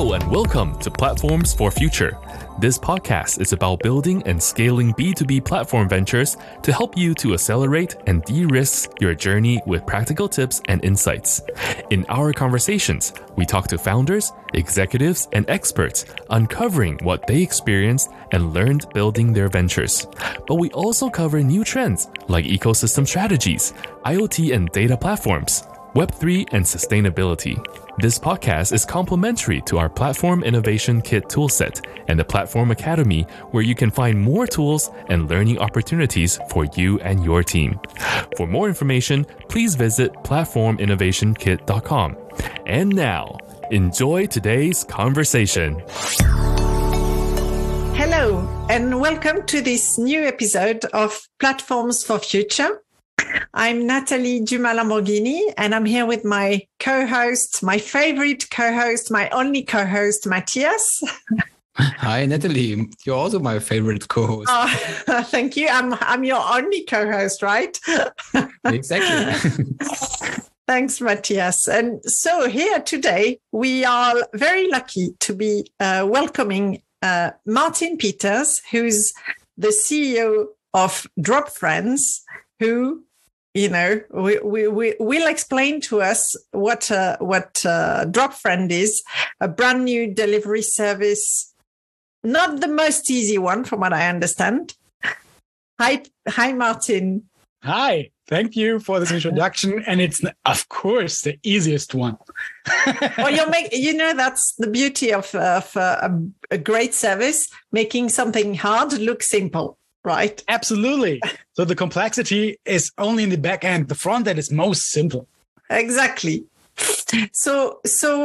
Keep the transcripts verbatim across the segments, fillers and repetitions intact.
Hello and welcome to Platforms for Future. This podcast is about building and scaling B two B platform ventures to help you to accelerate and de-risk your journey with practical tips and insights. In our conversations, we talk to founders, executives, and experts, uncovering what they experienced and learned building their ventures. But we also cover new trends like ecosystem strategies, IoT and data platforms, Web three, and sustainability. This podcast is complementary to our Platform Innovation Kit toolset and the Platform Academy, where you can find more tools and learning opportunities for you and your team. For more information, please visit platform innovation kit dot com. And now, enjoy today's conversation. Hello, and welcome to this new episode of Platforms for Future. I'm Nathalie Dumas-Lamborghini, and I'm here with my co-host, my favorite co-host, my only co-host, Matthias. Hi, Nathalie. You're also my favorite co-host. Oh, thank you. I'm I'm your only co-host, right? Exactly. Thanks, Matthias. And so here today, we are very lucky to be uh, welcoming uh, Martin Peters, who's the C E O of Drop Friends, who, you know, we, we, we will explain to us what uh, what uh, Drop Friend is, a brand new delivery service, not the most easy one from what I understand. Hi, hi, Martin. Hi, thank you for this introduction, and it's of course the easiest one. Well, you make you know that's the beauty of, of uh, a, a great service, making something hard look simple. Right. Absolutely. So the complexity is only in the back end. The front end is most simple. Exactly. So,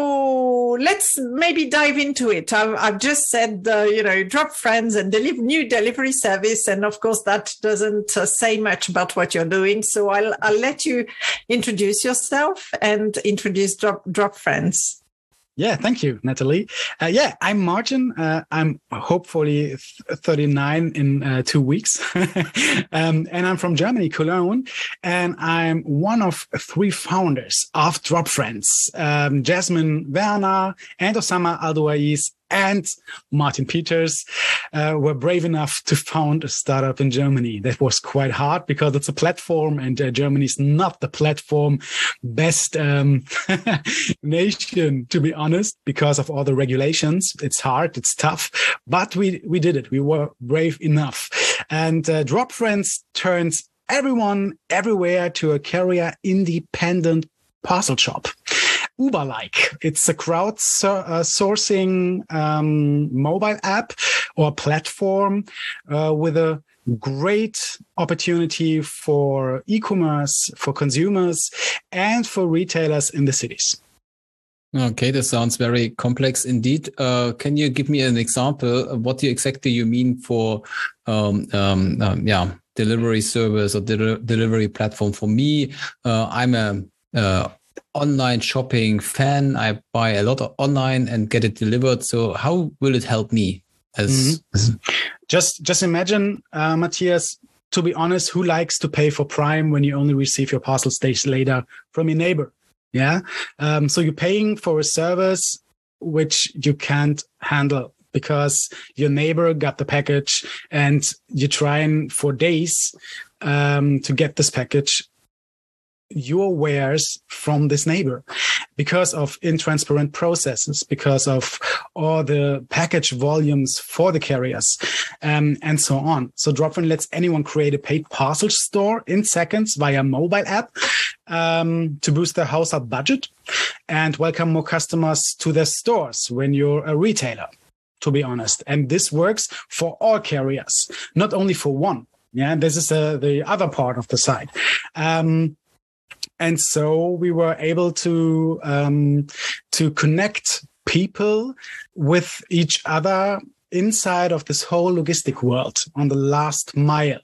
so let's maybe dive into it. I've, I've just said, uh, you know, Drop Friends and deliver new delivery service. And of course, that doesn't uh, say much about what you're doing. So I'll, I'll let you introduce yourself and introduce Drop, Drop Friends. Yeah, thank you, Nathalie. Uh, yeah, I'm Martin. Uh, I'm hopefully thirty-nine in uh, two weeks. um, and I'm from Germany, Cologne. And I'm one of three founders of Drop Friends. Um, Jasmine Werner and Osama Al-Douais and Martin Peters uh, were brave enough to found a startup in Germany. That was quite hard because it's a platform, and uh, Germany is not the platform best um, nation, to be honest, because of all the regulations. It's hard, it's tough, but we we did it. We were brave enough. And uh, Drop Friends turns everyone everywhere to a carrier independent parcel shop. Uber-like. It's a crowd so, uh, sourcing um, mobile app or platform uh, with a great opportunity for e-commerce, for consumers, and for retailers in the cities. Okay, that sounds very complex indeed. Uh, can you give me an example of what you exactly you mean for um, um, um, yeah, delivery service or de- delivery platform? For me, uh, I'm a uh, online shopping fan. I buy a lot of online and get it delivered. So how will it help me? As, mm-hmm. as just just imagine, uh, Matthias, to be honest, who likes to pay for Prime when you only receive your parcel days later from your neighbor? Yeah. Um, so you're paying for a service which you can't handle because your neighbor got the package and you're trying for days um, to get this package, your wares from this neighbor, because of intransparent processes, because of all the package volumes for the carriers, um, and so on. So Dropfriend lets anyone create a paid parcel store in seconds via mobile app um, to boost their household budget and welcome more customers to their stores when you're a retailer, to be honest. And this works for all carriers, not only for one. Yeah, this is uh, the other part of the site. Um, And so we were able to um, to connect people with each other inside of this whole logistic world on the last mile.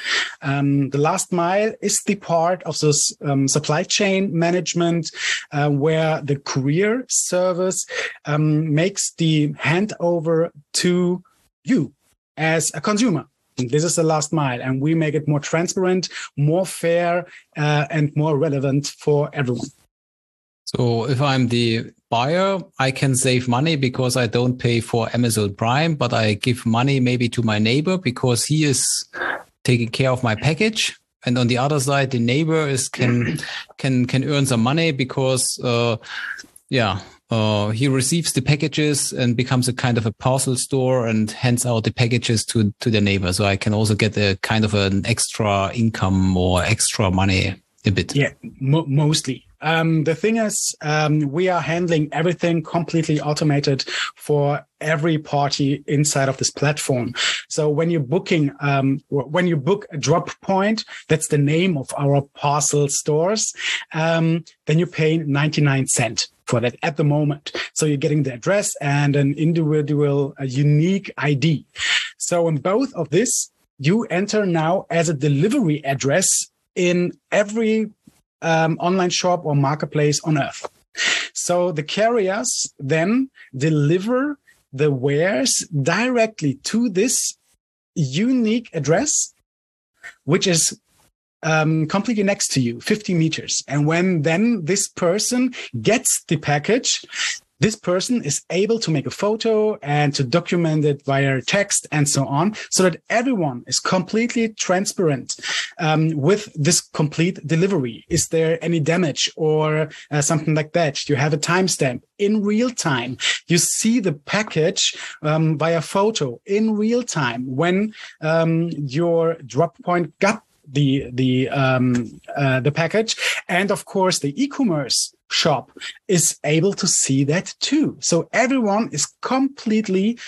Um, the last mile is the part of this um, supply chain management uh, where the courier service um, makes the handover to you as a consumer. This is the last mile, and we make it more transparent, more fair, uh, and more relevant for everyone. So if I'm the buyer, I can save money because I don't pay for Amazon Prime, but I give money maybe to my neighbor because he is taking care of my package. And on the other side, the neighbor is can can can earn some money because uh, yeah, uh, he receives the packages and becomes a kind of a parcel store and hands out the packages to to the neighbor. So I can also get a kind of an extra income or extra money a bit. Yeah, mo- mostly. Um, the thing is, um, we are handling everything completely automated for every party inside of this platform. So when you're booking, um, when you book a drop point, that's the name of our parcel stores, um, then you pay ninety-nine cents for that at the moment. So you're getting the address and an individual, a unique I D. So in both of this, you enter now as a delivery address in every Um, online shop or marketplace on earth. So the carriers then deliver the wares directly to this unique address, which is um, completely next to you, fifty meters. And when then this person gets the package, this person is able to make a photo and to document it via text and so on, so that everyone is completely transparent um, with this complete delivery. Is there any damage or uh, something like that? You have a timestamp in real time. You see the package um, via photo in real time when um, your drop point got the the um, uh, the package, and of course the e-commerce shop is able to see that too. So everyone is completely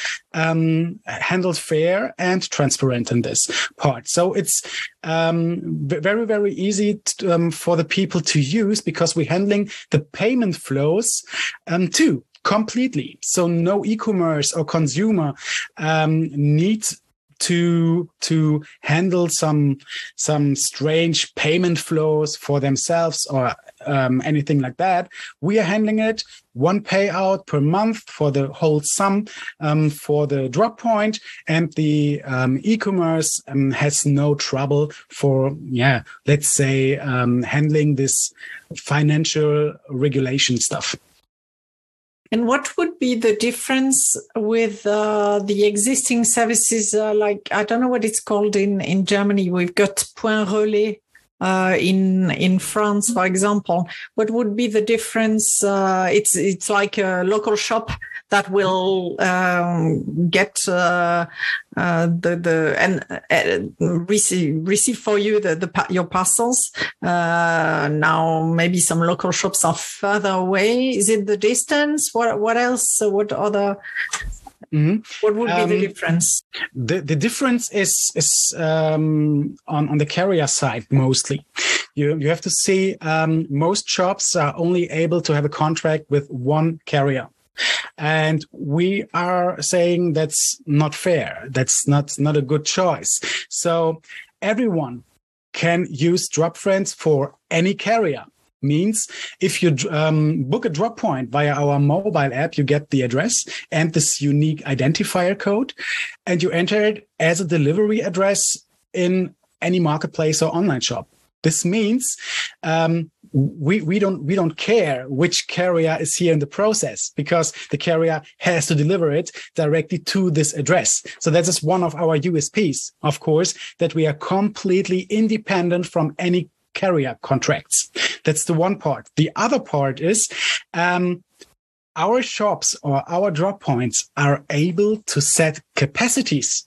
um, handled fair and transparent in this part. So it's um, very, very easy to, um, for the people to use because we're handling the payment flows um, too completely. So no e-commerce or consumer um, needs to to handle some some strange payment flows for themselves or um, anything like that. We are handling it one payout per month for the whole sum um, for the drop point, and the um, e-commerce um, has no trouble for yeah let's say um, handling this financial regulation stuff. And what would be the difference with uh, the existing services? Uh, like, I don't know what it's called in, in Germany. We've got Point Relais uh, in in France, for example. What would be the difference? Uh, it's it's like a local shop that will um, get uh, uh, the the and uh, receive receive for you the, the your parcels. Uh, now maybe some local shops are further away. Is it the distance? What what else? What other? Mm-hmm. What would be um, the difference? The the difference is is um, on on the carrier side mostly. You you have to see um, most shops are only able to have a contract with one carrier. And we are saying that's not fair. That's not, not a good choice. So everyone can use DropFriends for any carrier. Means if you um, book a drop point via our mobile app, you get the address and this unique identifier code, and you enter it as a delivery address in any marketplace or online shop. This means um, we we don't we don't care which carrier is here in the process, because the carrier has to deliver it directly to this address. So that is one of our U S Ps, of course, that we are completely independent from any carrier contracts. That's the one part. The other part is um, our shops or our drop points are able to set capacities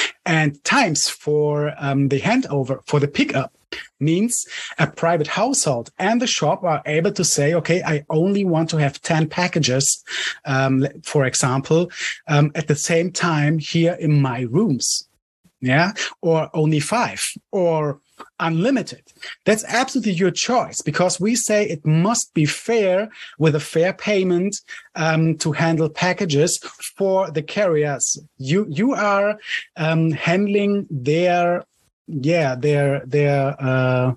and times for um, the handover, for the pickup. Means a private household and the shop are able to say, okay, I only want to have ten packages, um, for example, um, at the same time here in my rooms. Yeah. Or only five or unlimited. That's absolutely your choice, because we say it must be fair with a fair payment um, to handle packages for the carriers. You, you are um, handling their Yeah, their their uh,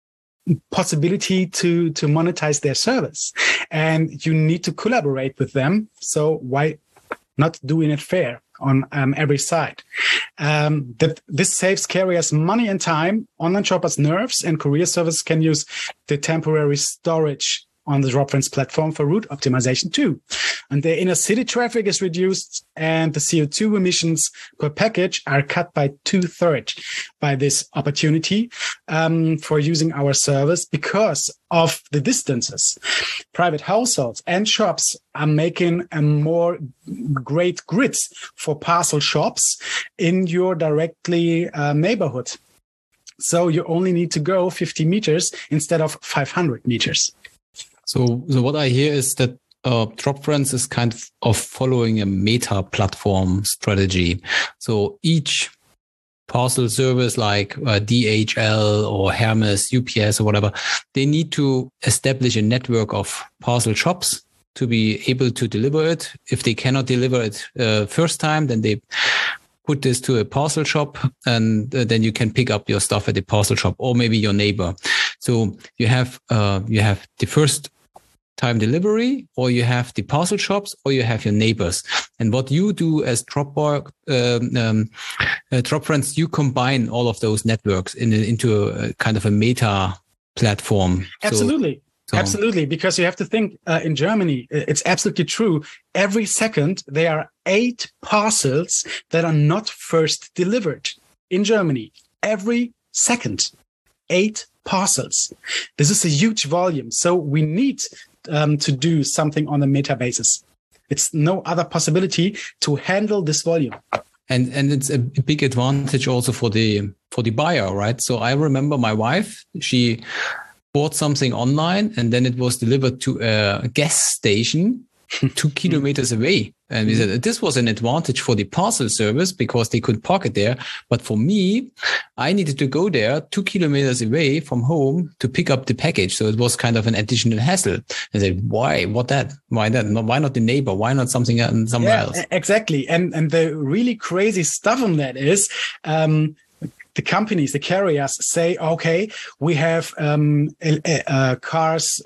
possibility to to monetize their service, and you need to collaborate with them. So why not doing it fair on um, every side? Um, that this saves carriers money and time. Online shoppers' nerves, and courier service can use the temporary storage on the Dropfriends platform for route optimization too. And the inner city traffic is reduced and the C O two emissions per package are cut by two thirds by this opportunity um, for using our service because of the distances. Private households and shops are making a more great grids for parcel shops in your directly uh, neighborhood. So you only need to go fifty meters instead of five hundred meters. So, so what I hear is that uh, Dropfriends is kind of, of following a meta platform strategy. So each parcel service like uh, D H L or Hermes, U P S or whatever, they need to establish a network of parcel shops to be able to deliver it. If they cannot deliver it uh, first time, then they put this to a parcel shop and uh, then you can pick up your stuff at the parcel shop or maybe your neighbor. So you have uh, you have the first time delivery, or you have the parcel shops, or you have your neighbors. And what you do as Dropbox, um, um, uh, Dropfriends, you combine all of those networks in, into a, a kind of a meta platform. Absolutely. So, so. Absolutely. Because you have to think uh, in Germany, it's absolutely true. Every second, there are eight parcels that are not first delivered in Germany. Every second, eight parcels. This is a huge volume. So we need Um, to do something on a meta basis. It's no other possibility to handle this volume. And and it's a big advantage also for the for the buyer, right? So I remember my wife, she bought something online and then it was delivered to a gas station two kilometers away. And we said this was an advantage for the parcel service because they could park it there. But for me, I needed to go there two kilometers away from home to pick up the package. So it was kind of an additional hassle. I said, why? What that? Why that? Why not the neighbor? Why not something else, somewhere yeah, else? Exactly. And and the really crazy stuff on that is um, the companies, the carriers say, okay, we have um, uh, cars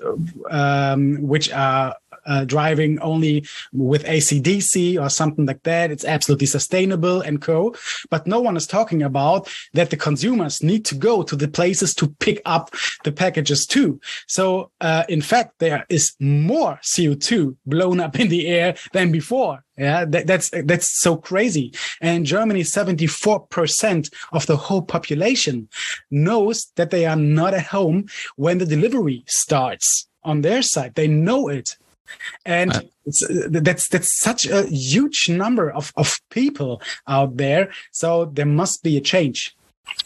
um, which are Uh, driving only with A C D C or something like that. It's absolutely sustainable and co. But no one is talking about that the consumers need to go to the places to pick up the packages too. So uh, in fact, there is more C O two blown up in the air than before. Yeah, that, that's that's so crazy. And in Germany, seventy-four percent of the whole population knows that they are not at home when the delivery starts on their side. They know it. And uh, it's, uh, that's that's such a huge number of, of people out there. So there must be a change.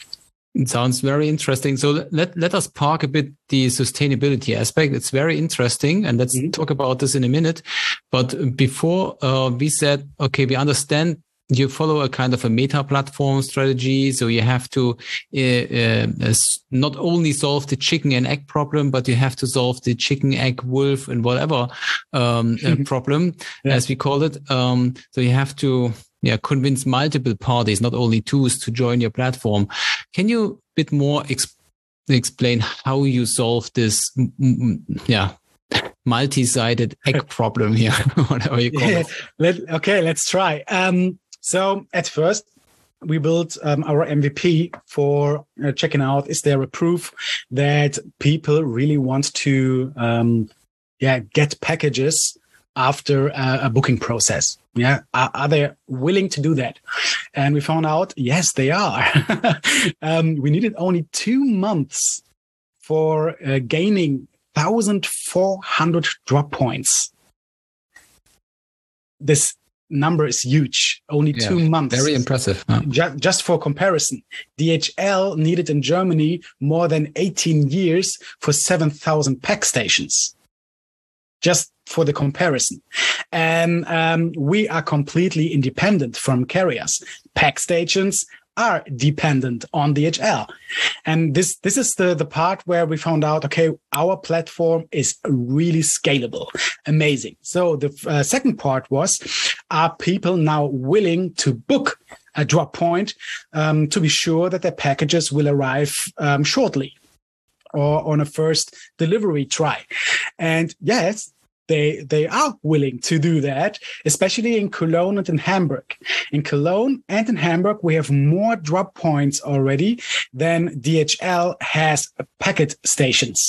It sounds very interesting. So let, let us park a bit the sustainability aspect. It's very interesting. And let's mm-hmm. talk about this in a minute. But before uh, we said, okay, we understand you follow a kind of a meta platform strategy. So you have to uh, uh, not only solve the chicken and egg problem, but you have to solve the chicken, egg, wolf, and whatever um, uh, problem, yeah. as we call it. Um, so you have to yeah, convince multiple parties, not only two, to join your platform. Can you a bit more exp- explain how you solve this m- m- yeah, multi-sided egg problem here, whatever you call yeah. it? Let, okay, let's try. Um, So at first, we built um, our M V P for uh, checking out, is there a proof that people really want to um, yeah, get packages after a, a booking process? Yeah, are, are they willing to do that? And we found out, yes, they are. um, we needed only two months for uh, gaining one thousand four hundred drop points. This number is huge. Only yeah, two months. Very impressive. Huh? Just, just for comparison, D H L needed in Germany more than eighteen years for seven thousand pack stations. Just for the comparison. And um, we are completely independent from carriers. Pack stations are dependent on D H L. And this, this is the, the part where we found out, okay, our platform is really scalable. Amazing. So the uh, second part was, are people now willing to book a drop point um, to be sure that their packages will arrive um, shortly or on a first delivery try? And yes, They they are willing to do that, especially in Cologne and in Hamburg. In Cologne and in Hamburg, we have more drop points already than D H L has packet stations.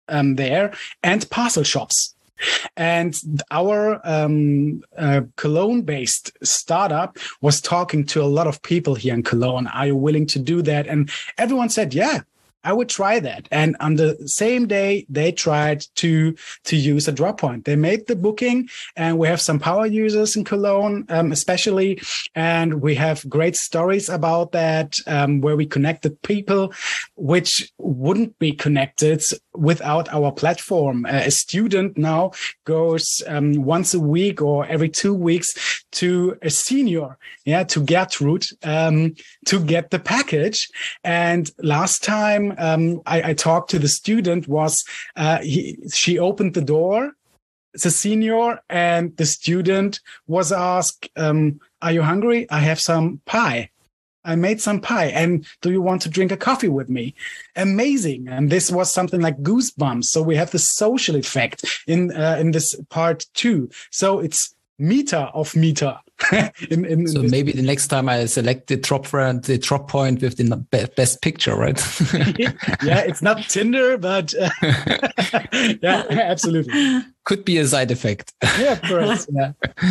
um, there, and parcel shops. And our um, uh, Cologne-based startup was talking to a lot of people here in Cologne. Are you willing to do that? And everyone said, yeah, I would try that. And on the same day, they tried to to use a drop point. They made the booking, and we have some power users in Cologne, um, especially, and we have great stories about that, um, where we connected people which wouldn't be connected without our platform. Uh, a student now goes um, once a week or every two weeks to a senior, yeah, to Gertrude, um, to get the package. And last time, Um, I, I talked to the student was uh, he, she opened the door, the senior, and the student was asked, um, are you hungry? I have some pie. I made some pie. And do you want to drink a coffee with me? Amazing. And this was something like goosebumps. So we have the social effect in uh, in this part too. So it's meter of meter. in, in, so in maybe the next time I select the drop friend, the drop point with the best picture, right? Yeah, it's not Tinder, but uh, yeah, absolutely. Could be a side effect. Yeah, of course. Yeah.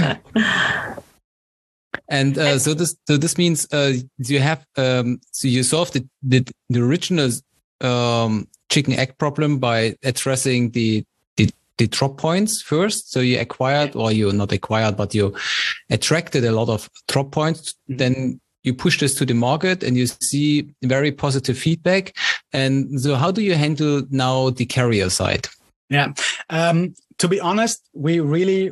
And uh, so this so this means uh, you have um, so you solved the the, the original um, chicken egg problem by addressing the the drop points first. So you acquired, or you not acquired, but you attracted a lot of drop points. Mm-hmm. Then you push this to the market and you see very positive feedback. And so how do you handle now the carrier side? Yeah. Um, to be honest, we really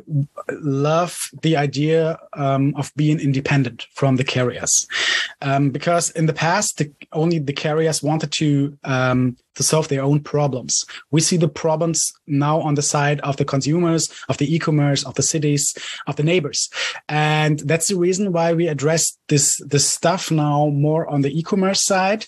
love the idea um, of being independent from the carriers, um, because in the past, the, only the carriers wanted to um, to solve their own problems. We see the problems now on the side of the consumers, of the e-commerce, of the cities, of the neighbors, and that's the reason why we address this this stuff now more on the e-commerce side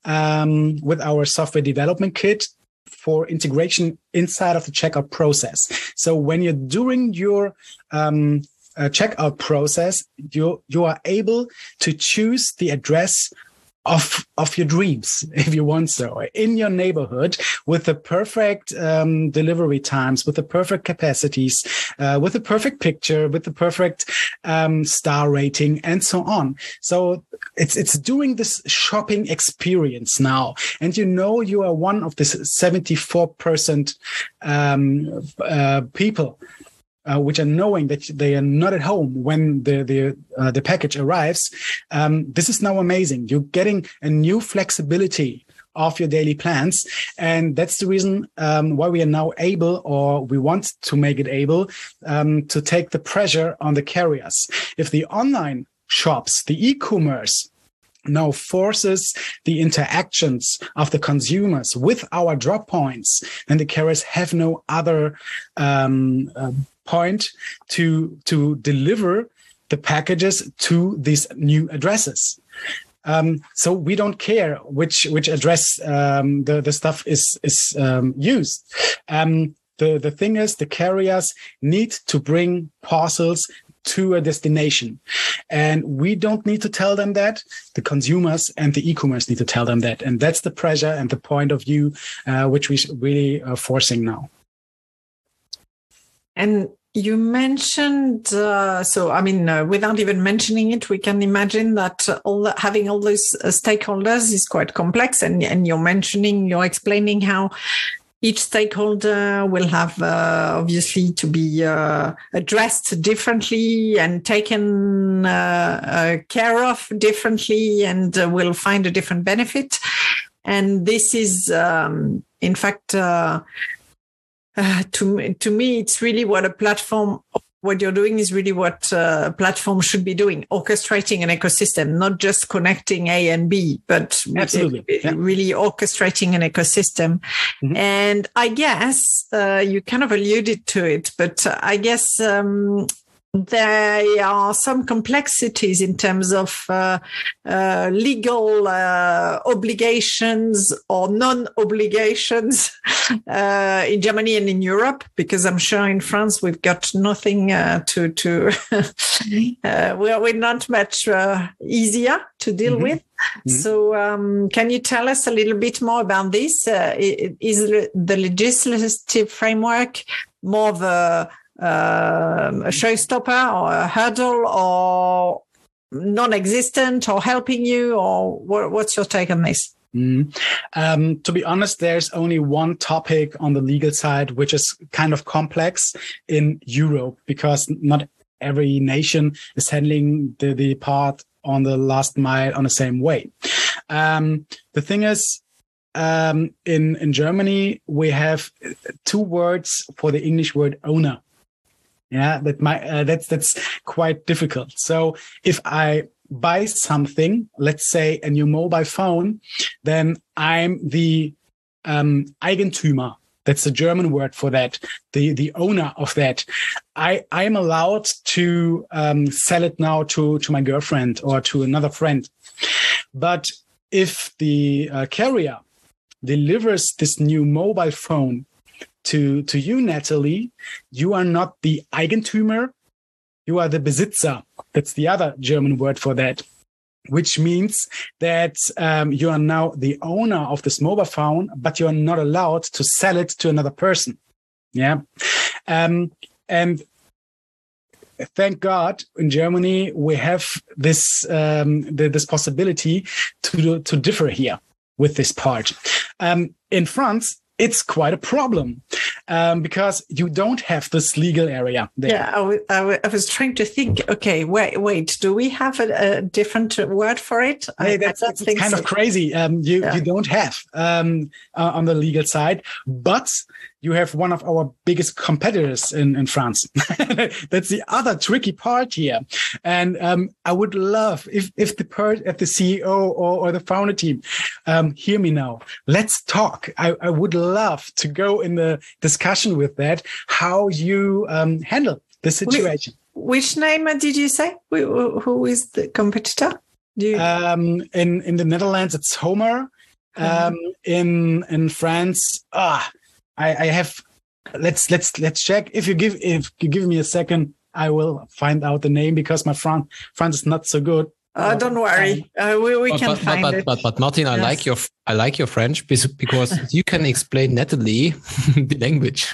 um, with our software development kit for integration inside of the checkout process. So when you're doing your um, uh, checkout process, you you are able to choose the address of of your dreams, if you want so, in your neighborhood, with the perfect um, delivery times, with the perfect capacities, uh, with the perfect picture, with the perfect um, star rating, and so on. So it's it's doing this shopping experience now, and you know you are one of this seventy-four percent um, uh, people. Uh, which are knowing that they are not at home when the the uh, the package arrives. Um, this is now amazing. You're getting a new flexibility of your daily plans, and that's the reason um, why we are now able, or we want to make it able, um, to take the pressure on the carriers. If the online shops, the e-commerce, now forces the interactions of the consumers with our drop points, then the carriers have no other um, uh, point to to deliver the packages to these new addresses. Um, so we don't care which which address um, the the stuff is is um, used. Um, the the thing is, the carriers need to bring parcels to a destination, and we don't need to tell them that. The consumers and the e-commerce need to tell them that, and that's the pressure and the point of view uh, which we really are forcing now. And you mentioned, uh, so I mean, uh, without even mentioning it, we can imagine that uh, all the, having all those uh, stakeholders is quite complex. And, and you're mentioning, you're explaining how each stakeholder will have uh, obviously to be uh, addressed differently and taken uh, uh, care of differently, and uh, will find a different benefit. And this is, um, in fact, uh, Uh, to to me, it's really what a platform, what you're doing is really what uh, a platform should be doing, orchestrating an ecosystem, not just connecting A and B, but absolutely yeah. really orchestrating an ecosystem. Mm-hmm. And I guess uh, you kind of alluded to it, but I guess um, there are some complexities in terms of uh, uh, legal uh, obligations or non-obligations uh, in Germany and in Europe, because I'm sure in France we've got nothing uh, to to uh, we're we're not much uh, easier to deal mm-hmm. with. Mm-hmm. So, um, can you tell us a little bit more about this? Uh, is the legislative framework more of a Uh, a showstopper or a hurdle or non-existent or helping you, or what, what's your take on this? Mm. Um, to be honest, there's only one topic on the legal side, which is kind of complex in Europe, because not every nation is handling the, the part on the last mile on the same way. Um, the thing is, um, in, in Germany, we have two words for the English word owner. Yeah, that might, uh, that's, that's quite difficult. So if I buy something, let's say a new mobile phone, then I'm the, um, Eigentümer. That's the German word for that. The, the owner of that. I, I'm allowed to, um, sell it now to, to my girlfriend or to another friend. But if the uh, carrier delivers this new mobile phone to, to you, Natalie, you are not the Eigentümer, you are the Besitzer. That's the other German word for that, which means that um, you are now the owner of this mobile phone, but you are not allowed to sell it to another person. Yeah. Um, and thank God in Germany, we have this, um, the, this possibility to, to differ here with this part. Um, in France, it's quite a problem um, because you don't have this legal area there. Yeah, I, w- I, w- I was trying to think, okay, wait, wait, do we have a, a different word for it? Hey, I, that's I that's think kind so. of crazy. Um, you, yeah. you don't have um, uh, on the legal side, but you have one of our biggest competitors in, in France. That's the other tricky part here. And um, I would love if if the per- if the C E O or, or the founder team um, hear me now. Let's talk. I, I would love to go in the discussion with that, how you um, handle the situation. Which name did you say? Who, who is the competitor? Do you- um, in in the Netherlands, it's Homer. Um, mm-hmm. In in France, ah. I, I have. Let's let's let's check. If you give if you give me a second, I will find out the name because my Fran- France is not so good. Oh, uh, don't worry. Uh, we we but, can but, find but, it. But, but, but Martin, I yes. like your I like your French because you can explain Natalie the language.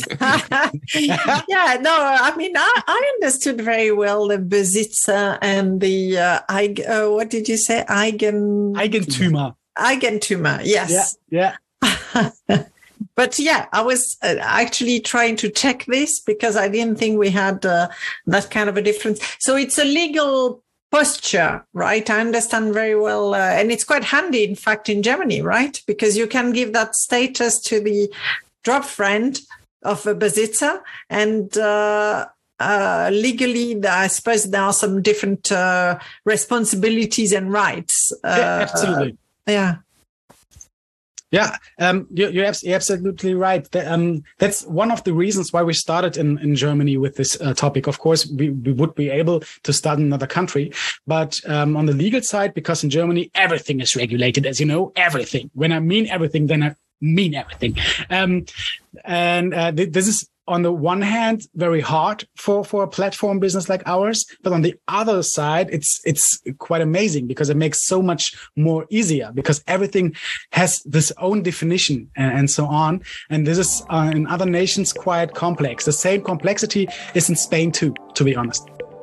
Yeah, no, I mean I, I understood very well the Besitzer and the uh, I. Uh, what did you say? Eigen Eigentümer. Eigentümer. Yes. Yeah. Yeah. But yeah, I was uh, actually trying to check this because I didn't think we had uh, that kind of a difference. So it's a legal posture, right? I understand very well. Uh, and it's quite handy, in fact, in Germany, right? Because you can give that status to the drop friend of a Besitzer. And uh, uh, legally, I suppose there are some different uh, responsibilities and rights. Uh, yeah, absolutely. Uh, yeah. Yeah, um, you're, you're absolutely right. Um, that's one of the reasons why we started in, in Germany with this uh, topic. Of course, we, we would be able to start in another country, but um, on the legal side, because in Germany, everything is regulated, as you know, everything. When I mean everything, then I mean everything. Um, and uh, th- this is, on the one hand, very hard for, for a platform business like ours. But on the other side, it's it's quite amazing because it makes so much more easier because everything has this own definition and, and so on. And this is uh, in other nations quite complex. The same complexity is in Spain too, to be honest.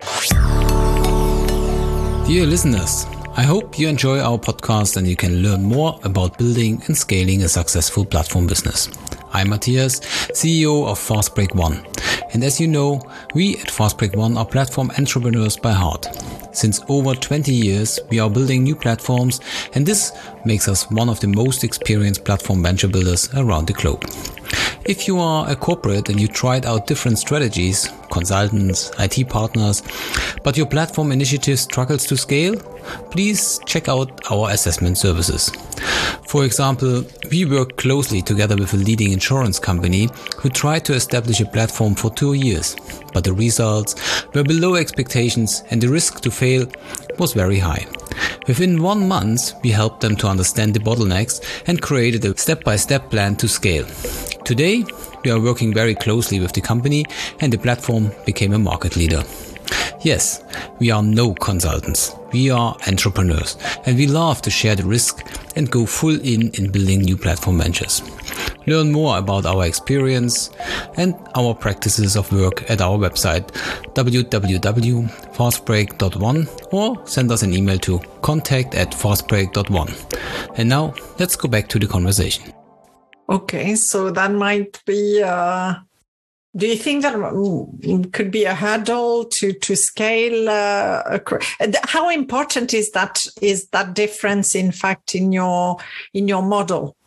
Dear listeners, I hope you enjoy our podcast and you can learn more about building and scaling a successful platform business. I'm Matthias, C E O of Fastbreak One. And as you know, we at Fastbreak One are platform entrepreneurs by heart. Since over twenty years, we are building new platforms, and this makes us one of the most experienced platform venture builders around the globe. If you are a corporate and you tried out different strategies, consultants, I T partners, but your platform initiative struggles to scale, please check out our assessment services. For example, we work closely together with a leading insurance company who tried to establish a platform for two years, but the results were below expectations and the risk to fail was very high. Within one month, we helped them to understand the bottlenecks and created a step-by-step plan to scale. Today, we are working very closely with the company and the platform became a market leader. Yes, we are no consultants. We are entrepreneurs and we love to share the risk and go full in in building new platform ventures. Learn more about our experience and our practices of work at our website w w w dot fastbreak dot one or send us an email to contact at fastbreak dot one. And now let's go back to the conversation. Okay, so that might be, uh, do you think that could be a hurdle to, to scale? Uh, how important is that, is that difference, in fact, in your, in your model?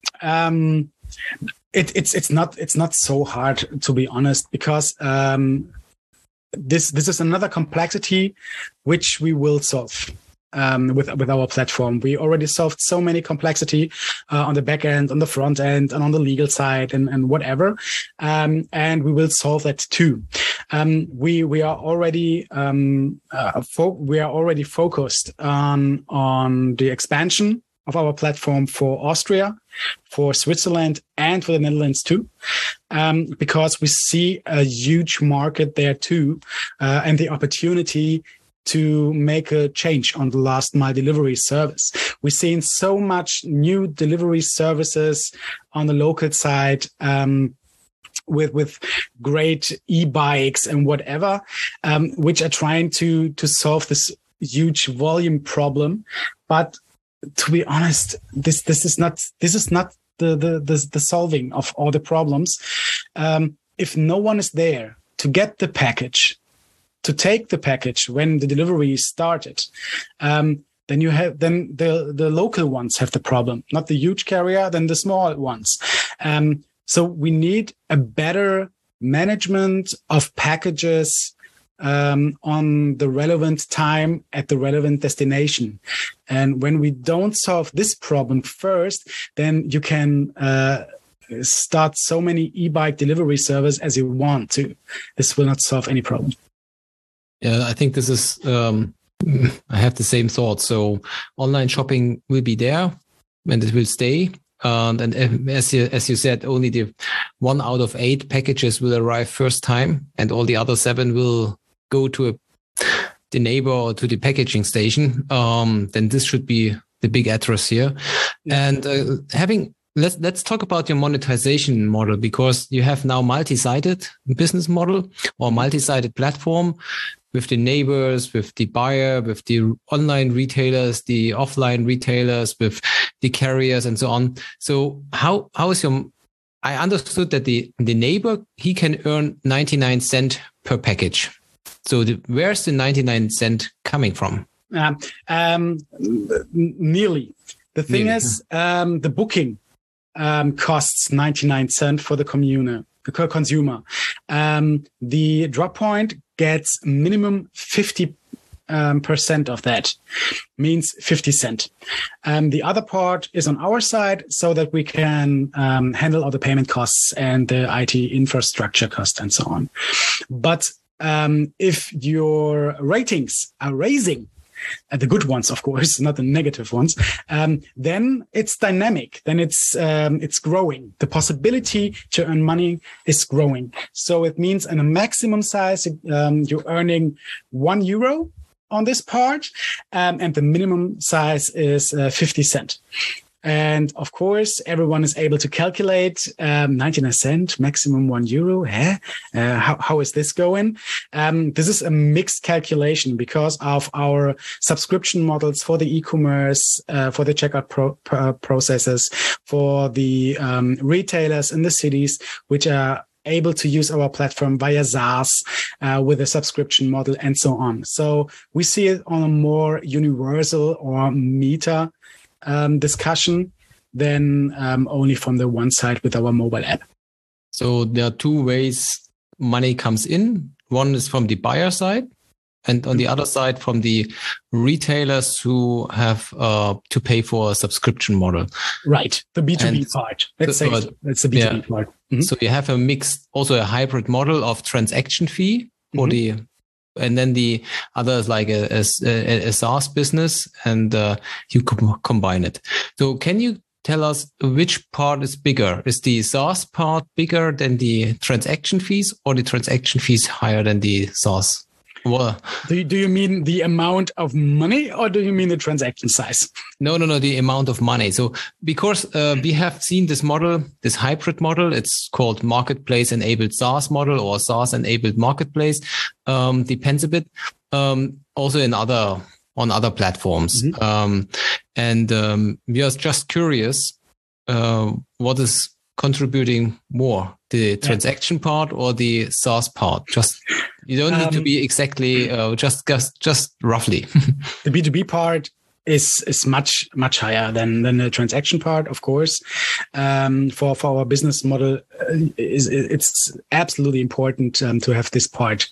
Um, it, it's, it's not, it's not so hard, to be honest, because, um, this, this is another complexity which we will solve. Um, with with our platform, we already solved so many complexity uh, on the back end, on the front end, and on the legal side, and and whatever. Um, and we will solve that too. Um, we we are already um, uh, fo- we are already focused on on the expansion of our platform for Austria, for Switzerland, and for the Netherlands too, um, because we see a huge market there too, uh, and the opportunity to make a change on the last mile delivery service. We've seen so much new delivery services on the local side, um, with, with great e-bikes and whatever, um, which are trying to, to solve this huge volume problem. But to be honest, this, this is not, this is not the, the, the, the solving of all the problems. Um, if no one is there to get the package, to take the package when the delivery is started, um, then you have then the the local ones have the problem, not the huge carrier, then the small ones. Um, so we need a better management of packages um, on the relevant time at the relevant destination. And when we don't solve this problem first, then you can uh, start so many e-bike delivery service as you want to. This will not solve any problem. Yeah, I think this is, um, I have the same thought. So online shopping will be there and it will stay. Um, and as you, as you said, only the one out of eight packages will arrive first time and all the other seven will go to a, the neighbor or to the packaging station. Um, then this should be the big address here. Yeah. And uh, having Let's let's talk about your monetization model, because you have now multi-sided business model or multi-sided platform with the neighbors, with the buyer, with the online retailers, the offline retailers, with the carriers and so on. So how how is your? I understood that the the neighbor, he can earn ninety-nine cent per package. So the, where's the ninety-nine cent coming from? Um, um, nearly. The thing nearly. is, um, the booking. Um, costs ninety-nine cents for the commune, the consumer. Um, the drop point gets minimum fifty um, percent of that, means fifty cents. Um, the other part is on our side so that we can um, handle all the payment costs and the I T infrastructure costs and so on. But um, if your ratings are raising, Uh, the good ones, of course, not the negative ones, um, then it's dynamic. Then it's um, it's growing. The possibility to earn money is growing. So it means in a maximum size, um, you're earning one euro on this part, um, and the minimum size is uh, fifty cent. And of course, everyone is able to calculate um, ninety-nine cent, maximum one euro. Eh? Uh, how, how is this going? Um, this is a mixed calculation because of our subscription models for the e-commerce, uh, for the checkout pro- pro- processes, for the um, retailers in the cities, which are able to use our platform via SaaS uh, with a subscription model and so on. So we see it on a more universal or meta Um, discussion than um, only from the one side with our mobile app. So there are two ways money comes in. One is from the buyer side, and on the other side from the retailers who have uh, to pay for a subscription model. Right, the B two B And part. Let's so, say uh, that's the B two B yeah. part. Mm-hmm. So you have a mix, also a hybrid model of transaction fee for Mm-hmm. the, and then the other is like a, a, a SaaS business, and uh, you com- combine it. So can you tell us which part is bigger? Is the SaaS part bigger than the transaction fees, or the transaction fees higher than the SaaS? Well, Do you, do you mean the amount of money, or do you mean the transaction size? no, no, no, the amount of money. So because uh, we have seen this model, this hybrid model, it's called marketplace enabled SaaS model or SaaS enabled marketplace, um, depends a bit. Um, also in other, on other platforms. Mm-hmm. Um, and um, we are just curious, uh, what is contributing more, the transaction yeah. part or the SaaS part? Just, you don't need um, to be exactly, uh, just, just, just roughly. The B two B part is is much much higher than than the transaction part, of course. Um, for for our business model, uh, is it's absolutely important um, to have this part.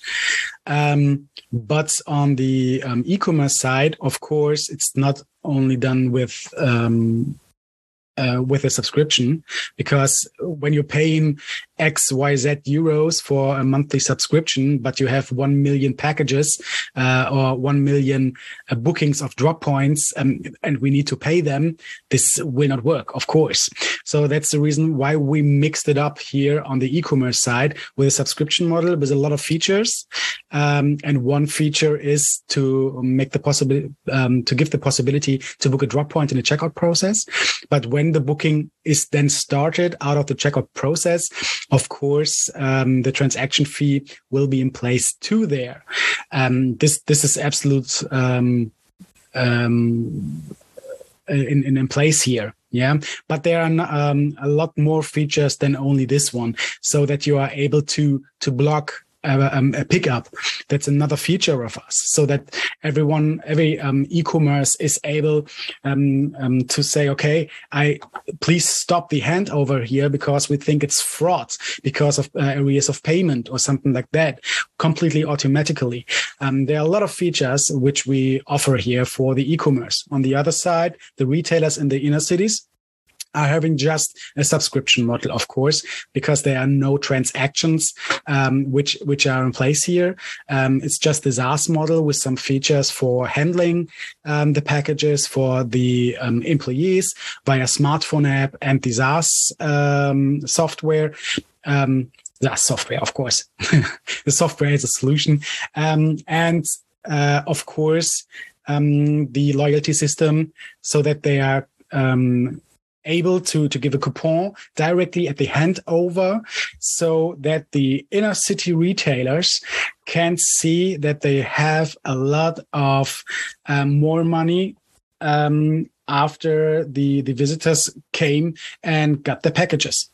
Um, but on the um, e-commerce side, of course, it's not only done with um, uh, with a subscription, because when you're paying X, Y, Z euros for a monthly subscription, but you have one million packages uh, or one million uh, bookings of drop points, um, and we need to pay them, this will not work, of course. So that's the reason why we mixed it up here on the e-commerce side with a subscription model with a lot of features. Um, and one feature is to make the possibility, um, to give the possibility to book a drop point in the checkout process. But when the booking is then started out of the checkout process, of course, um, the transaction fee will be in place too there. Um, this, this is absolute, um, um, in, in, in place here. Yeah. But there are um, a lot more features than only this one, so that you are able to, to block A, um, a pickup. That's another feature of us, so that everyone, every um, e-commerce is able um, um, to say, okay, I please stop the handover here because we think it's fraud because of uh, areas of payment or something like that, completely automatically. Um, there are a lot of features which we offer here for the e-commerce. On the other side, the retailers in the inner cities are having just a subscription model, of course, because there are no transactions um, which which are in place here. Um, it's just the SaaS model with some features for handling um, the packages for the um, employees via smartphone app and the SaaS um, software. Um, SaaS software, of course. The software is a solution. Um, and uh, of course, um, the loyalty system, so that they are um, able to, to give a coupon directly at the handover, so that the inner city retailers can see that they have a lot of um, more money um, after the, the visitors came and got the packages.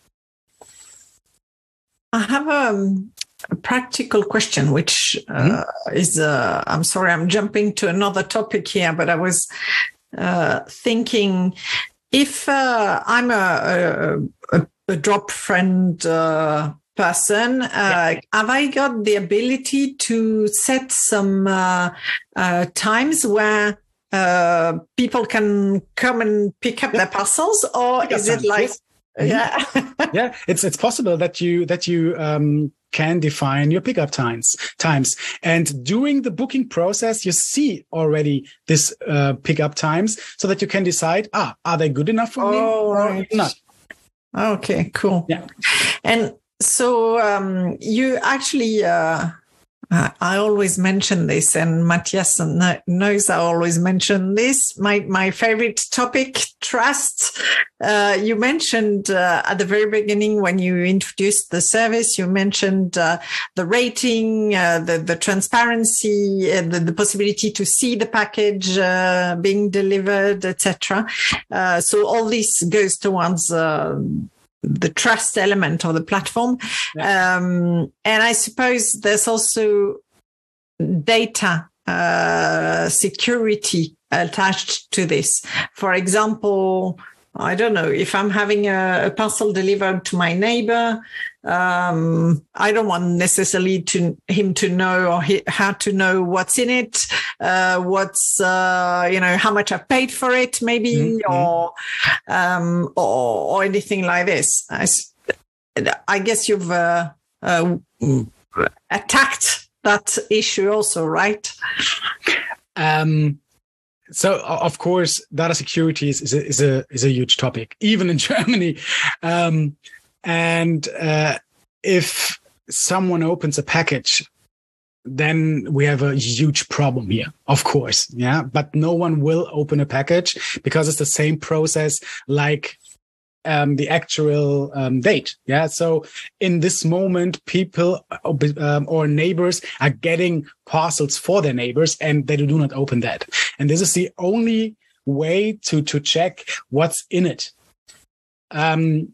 I have um, a practical question, which uh, mm-hmm. is, uh, I'm sorry, I'm jumping to another topic here, but I was uh, thinking, if uh, I'm a, a, a drop friend uh, person, uh, yeah. have I got the ability to set some uh, uh, times where uh, people can come and pick up yeah. their parcels, or pick is it time. like, yes. mm-hmm. yeah, yeah, it's it's possible that you that you. Um, can define your pickup times times and during the booking process you see already this uh, pickup times, so that you can decide, ah are they good enough for oh, me or right. not. Okay, cool. Yeah. And so um you actually uh I always mention this, and Matthias knows I always mention this. My my favorite topic, trust. Uh, you mentioned uh, at the very beginning when you introduced the service, you mentioned uh, the rating, uh, the, the transparency, uh, the, the possibility to see the package uh, being delivered, et cetera. Uh, so all this goes towards uh, the trust element of the platform. Yeah. Um, and I suppose there's also data uh, security attached to this. For example, I don't know, if I'm having a, a parcel delivered to my neighbor um, I don't want necessarily to him to know or he, how to know what's in it, uh, what's, uh, you know, how much I've paid for it, maybe, mm-hmm. or, um, or, or anything like this. I, I guess you've uh, uh, attacked that issue also, right? Um, so of course, data security is, is a is a is a huge topic, even in Germany. Um, and uh, if someone opens a package, then we have a huge problem here, of course. Yeah, but no one will open a package because it's the same process like Um, the actual um, date. Yeah. So in this moment, people um, or neighbors are getting parcels for their neighbors and they do not open that. And this is the only way to, to check what's in it. Um,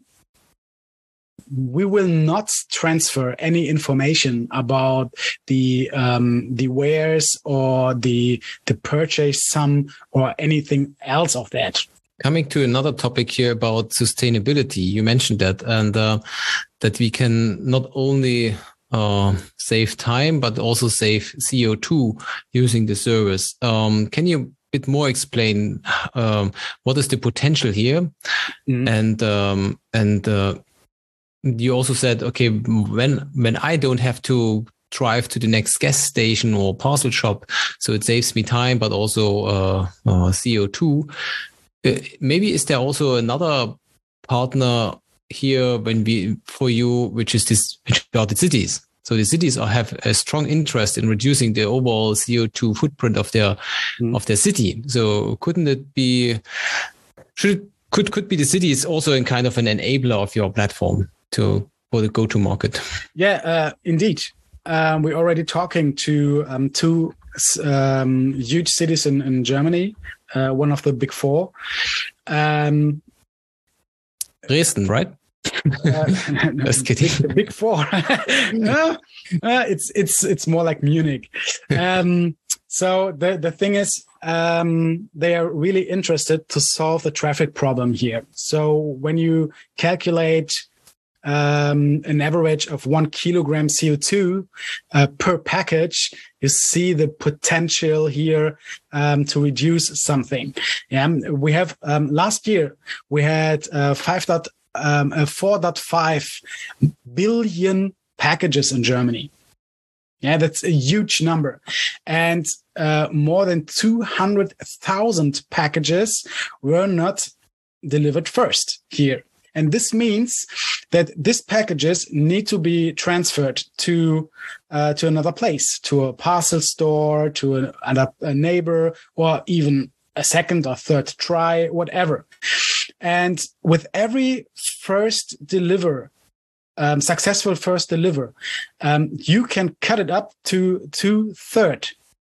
we will not transfer any information about the um, the wares or the the purchase sum or anything else of that. Coming to another topic here about sustainability, you mentioned that, and uh, that we can not only uh, save time, but also save C O two using the service. Um, can you a bit more explain um, what is the potential here? Mm-hmm. And um, and uh, you also said, okay, when when I don't have to drive to the next gas station or parcel shop, so it saves me time, but also uh, uh, C O two. Uh, maybe is there also another partner here when we for you, which is this, which are the cities? So the cities are, have a strong interest in reducing the overall C O two footprint of their mm. of their city. So couldn't it be? Should could could be the cities also in kind of an enabler of your platform to for the go-to market? Yeah, uh, indeed. Um, we're already talking to um, two um, huge cities in, in Germany. Uh, one of the big four. Um, Dresden, right? Uh, Just kidding. Big, the big four. uh, uh, it's it's it's more like Munich. Um, so the the thing is, um, they are really interested to solve the traffic problem here. So when you calculate um, an average of one kilogram C O two uh, per package, you see the potential here um, to reduce something. Yeah, we have um, last year we had uh, five dot um, uh, four point five billion packages in Germany. Yeah, that's a huge number, and uh, more than two hundred thousand packages were not delivered first here. And this means that these packages need to be transferred to uh, to another place, to a parcel store, to a, a neighbor, or even a second or third try, whatever. And with every first deliver, um, successful first deliver, um, you can cut it up to two thirds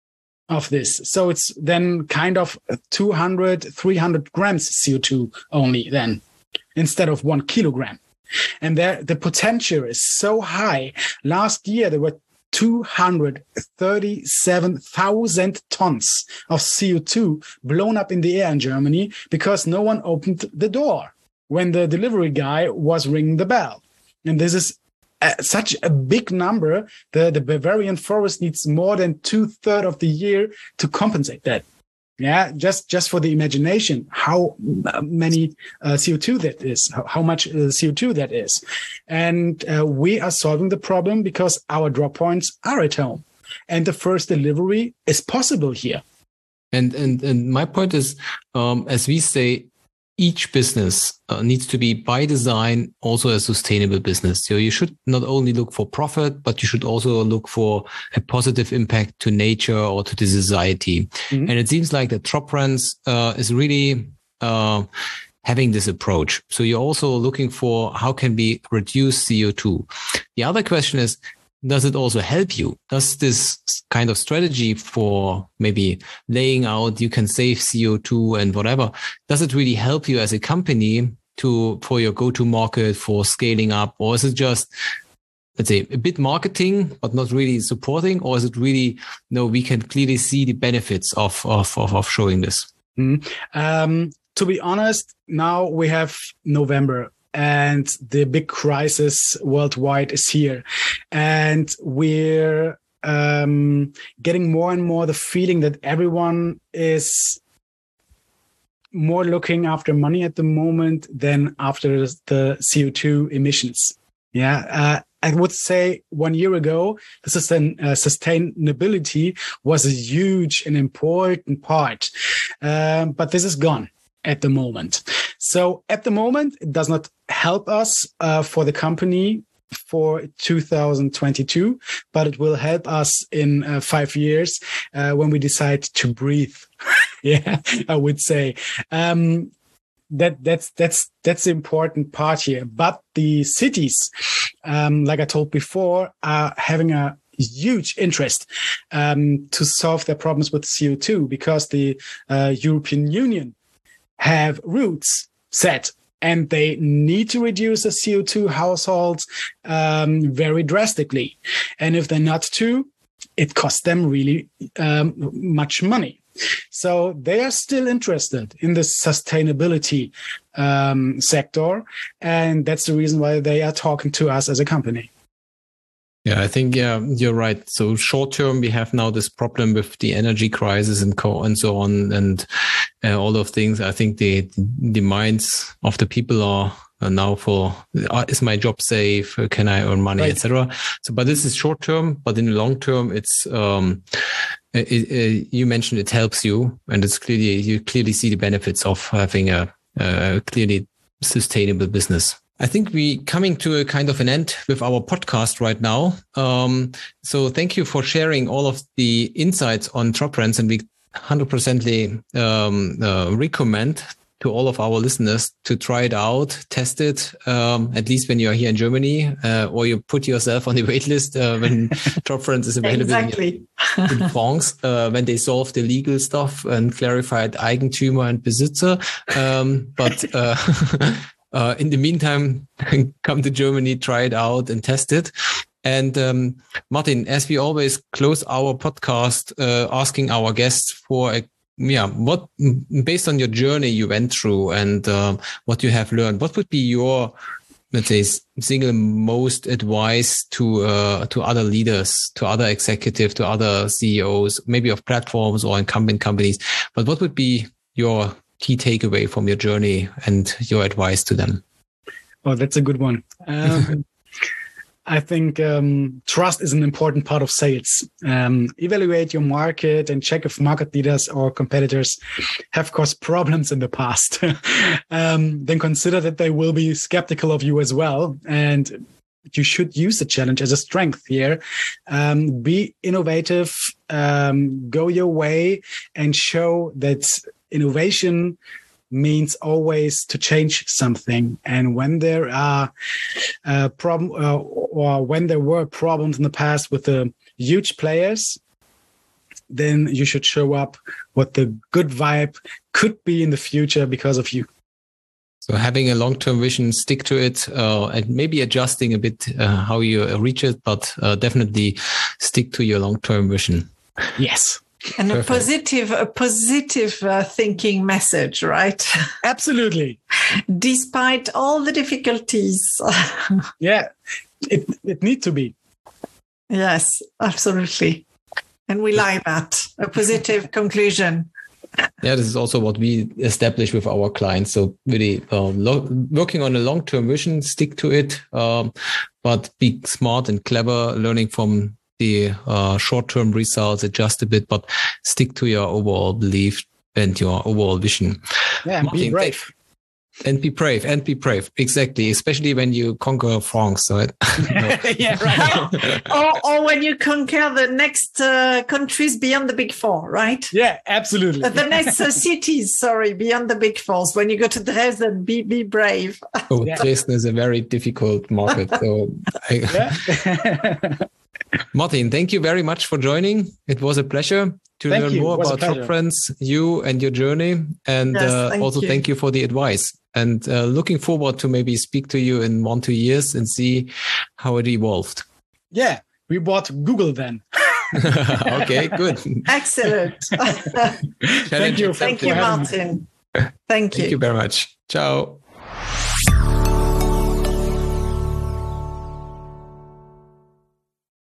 of this. So it's then kind of two hundred, three hundred grams C O two only then, instead of one kilogram. And there, the potential is so high. Last year, there were two hundred thirty-seven thousand tons of C O two blown up in the air in Germany because no one opened the door when the delivery guy was ringing the bell. And this is uh, such a big number. The, the Bavarian forest needs more than two thirds of the year to compensate that. Yeah, just just for the imagination, how many uh, C O two that is, how, how much uh, C O two that is. And uh, we are solving the problem because our drop points are at home. And the first delivery is possible here. And and, and my point is, um, as we say, each business uh, needs to be by design also a sustainable business. So you should not only look for profit, but you should also look for a positive impact to nature or to the society. Mm-hmm. And it seems like that TropBrands uh, is really uh, having this approach. So you're also looking for how can we reduce C O two. The other question is, does it also help you? Does this kind of strategy for maybe laying out you can save C O two and whatever, does it really help you as a company to for your go-to market, for scaling up? Or is it just, let's say, a bit marketing, but not really supporting? Or is it really, no, we can clearly see the benefits of, of, of, of showing this? Mm-hmm. Um, to be honest, now we have November. and the big crisis worldwide is here. And we're um, getting more and more the feeling that everyone is more looking after money at the moment than after the C O two emissions. Yeah. Uh, I would say one year ago, the sustain, uh, sustainability was a huge and important part. Um, but this is gone at the moment. So at the moment, it does not help us uh, for the company for two thousand twenty-two, but it will help us in uh, five years uh, when we decide to breathe. Yeah, I would say. Um, that that's that's that's the important part here. But the cities, um, like I told before, are having a huge interest um, to solve their problems with C O two, because the uh, European Union have routes set, and they need to reduce the C O two households um, very drastically. And if they're not to, it costs them really um, much money. So they are still interested in the sustainability um, sector. And that's the reason why they are talking to us as a company. Yeah, I think, yeah, you're right. So short term, we have now this problem with the energy crisis and co and so on, and uh, all of things. I think the the minds of the people are, are now for, uh, is my job safe? Can I earn money, right, et cetera. So, but this is short term. But in the long term, it's um, it, it, you mentioned it helps you, and it's clearly you clearly see the benefits of having a, a clearly sustainable business. I think we coming to a kind of an end with our podcast right now. Um, so thank you for sharing all of the insights on TropRents, and we one hundred percent um, uh, recommend to all of our listeners to try it out, test it, um, at least when you're here in Germany, uh, or you put yourself on the wait list uh, when TropRents is available exactly. in, in France, uh, when they solve the legal stuff and clarified Eigentümer and Besitzer. Um, but uh, Uh, in the meantime, come to Germany, try it out and test it. And um, Martin, as we always close our podcast, uh, asking our guests for, a, yeah, what, based on your journey you went through and uh, what you have learned, what would be your, let's say, single most advice to uh, to other leaders, to other executives, to other C E Os, maybe of platforms or incumbent companies? But what would be your key takeaway from your journey and your advice to them? Oh, that's a good one. Um, I think um, trust is an important part of sales. Um, evaluate your market and check if market leaders or competitors have caused problems in the past. um, then consider that they will be skeptical of you as well. And you should use the challenge as a strength here. Um, be innovative, um, go your way, and show that innovation means always to change something. And when there are uh, problem uh, or when there were problems in the past with the huge players, then you should show up what the good vibe could be in the future because of you. So having a long-term vision, stick to it, uh, and maybe adjusting a bit uh, how you reach it, but uh, definitely stick to your long-term vision. Yes. And Perfect. a positive, a positive uh, thinking message, right? Absolutely. Despite all the difficulties. Yeah, it it needs to be. Yes, absolutely. And we like that. A positive conclusion. Yeah, this is also what we establish with our clients. So really uh, lo- working on a long-term vision, stick to it, um, but be smart and clever, learning from the uh, short-term results, adjust a bit, but stick to your overall belief and your overall vision. Yeah, and Martin, be brave. And be brave, and be brave. Exactly. Especially when you conquer France. Right? No. Yeah, right. or, or when you conquer the next uh, countries beyond the big four, right? Yeah, absolutely. Uh, the next uh, cities, sorry, beyond the big fours. When you go to Dresden, be be brave. Oh, Yeah. Dresden is a very difficult market. So, I, Yeah. Martin, thank you very much for joining. It was a pleasure to Thank learn you. more It was a about pleasure. TropRents, you and your journey. And Yes, uh, thank also you. thank you for the advice. And uh, looking forward to maybe speak to you in one, two years and see how it evolved. Yeah, we bought Google then. Okay, good. Excellent. Thank you. Thank you, for having me. Martin. Thank you. Thank you very much. Ciao.